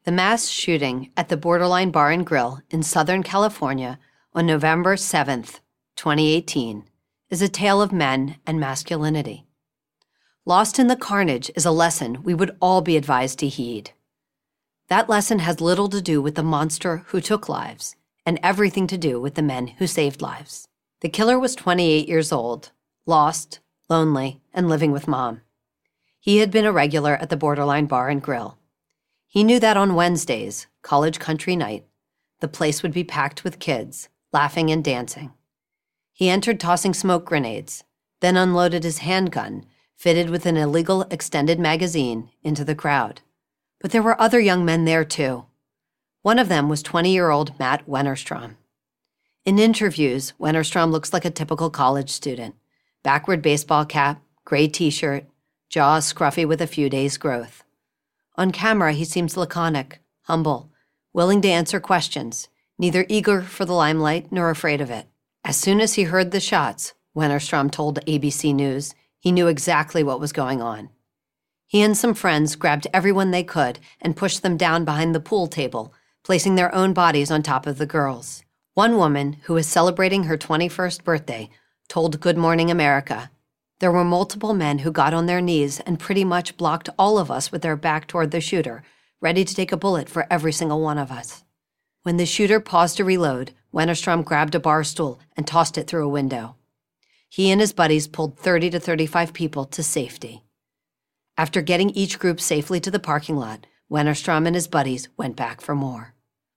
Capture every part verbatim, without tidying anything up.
The mass shooting at the Borderline Bar and Grill in Southern California on November seventh, twenty eighteen, is a tale of men and masculinity. Lost in the carnage is a lesson we would all be advised to heed. That lesson has little to do with the monster who took lives and everything to do with the men who saved lives. The killer was twenty-eight years old, lost, lonely, and living with mom. He had been a regular at the Borderline Bar and Grill. He knew that on Wednesdays, college country night, the place would be packed with kids, laughing and dancing. He entered tossing smoke grenades, then unloaded his handgun, fitted with an illegal extended magazine, into the crowd. But there were other young men there too. One of them was twenty-year-old Matt Wennerstrom. In interviews, Wennerstrom looks like a typical college student. Backward baseball cap, gray t-shirt, jaw scruffy with a few days' growth. On camera, he seems laconic, humble, willing to answer questions, neither eager for the limelight nor afraid of it. As soon as he heard the shots, Wennerstrom told A B C News, he knew exactly what was going on. He and some friends grabbed everyone they could and pushed them down behind the pool table, placing their own bodies on top of the girls. One woman, who was celebrating her twenty-first birthday, told Good Morning America, "There were multiple men who got on their knees and pretty much blocked all of us with their back toward the shooter, ready to take a bullet for every single one of us." When the shooter paused to reload, Wennerstrom grabbed a bar stool and tossed it through a window. He and his buddies pulled thirty to thirty-five people to safety. After getting each group safely to the parking lot, Wennerstrom and his buddies went back for more.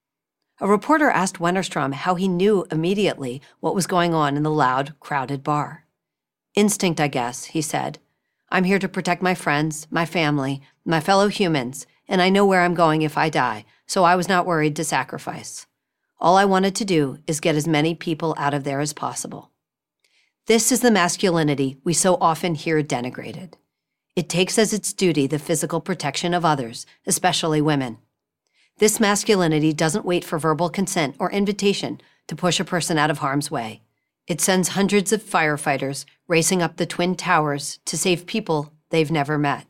A reporter asked Wennerstrom how he knew immediately what was going on in the loud, crowded bar. "Instinct, I guess," he said. "I'm here to protect my friends, my family, my fellow humans, and I know where I'm going if I die, so I was not worried to sacrifice. All I wanted to do is get as many people out of there as possible." This is the masculinity we so often hear denigrated. It takes as its duty the physical protection of others, especially women. This masculinity doesn't wait for verbal consent or invitation to push a person out of harm's way. It sends hundreds of firefighters racing up the Twin Towers to save people they've never met.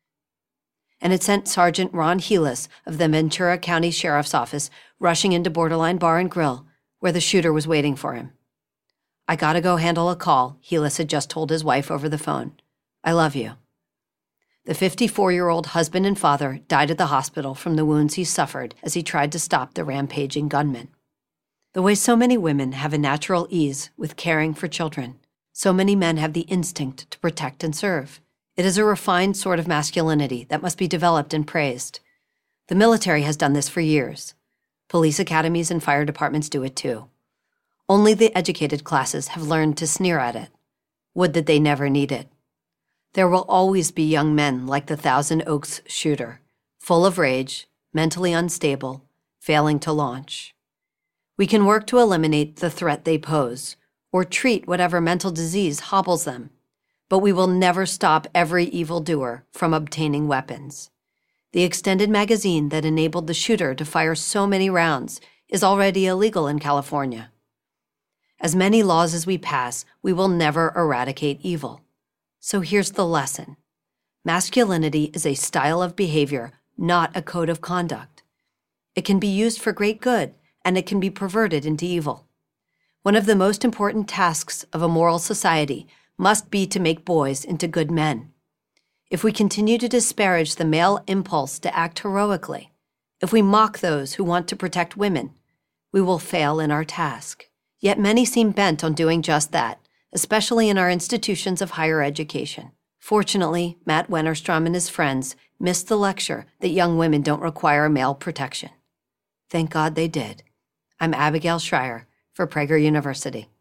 And it sent Sergeant Ron Heelis of the Ventura County Sheriff's Office rushing into Borderline Bar and Grill, where the shooter was waiting for him. "I gotta go handle a call," Heelis had just told his wife over the phone. "I love you." The fifty-four-year-old husband and father died at the hospital from the wounds he suffered as he tried to stop the rampaging gunman. The way so many women have a natural ease with caring for children, so many men have the instinct to protect and serve. It is a refined sort of masculinity that must be developed and praised. The military has done this for years. Police academies and fire departments do it too. Only the educated classes have learned to sneer at it. Would that they never need it. There will always be young men like the Thousand Oaks shooter, full of rage, mentally unstable, failing to launch. We can work to eliminate the threat they pose, or treat whatever mental disease hobbles them, but we will never stop every evildoer from obtaining weapons. The extended magazine that enabled the shooter to fire so many rounds is already illegal in California. As many laws as we pass, we will never eradicate evil. So here's the lesson. Masculinity is a style of behavior, not a code of conduct. It can be used for great good, and it can be perverted into evil. One of the most important tasks of a moral society must be to make boys into good men. If we continue to disparage the male impulse to act heroically, if we mock those who want to protect women, we will fail in our task. Yet many seem bent on doing just that, especially in our institutions of higher education. Fortunately, Matt Wennerstrom and his friends missed the lecture that young women don't require male protection. Thank God they did. I'm Abigail Schreier for Prager University.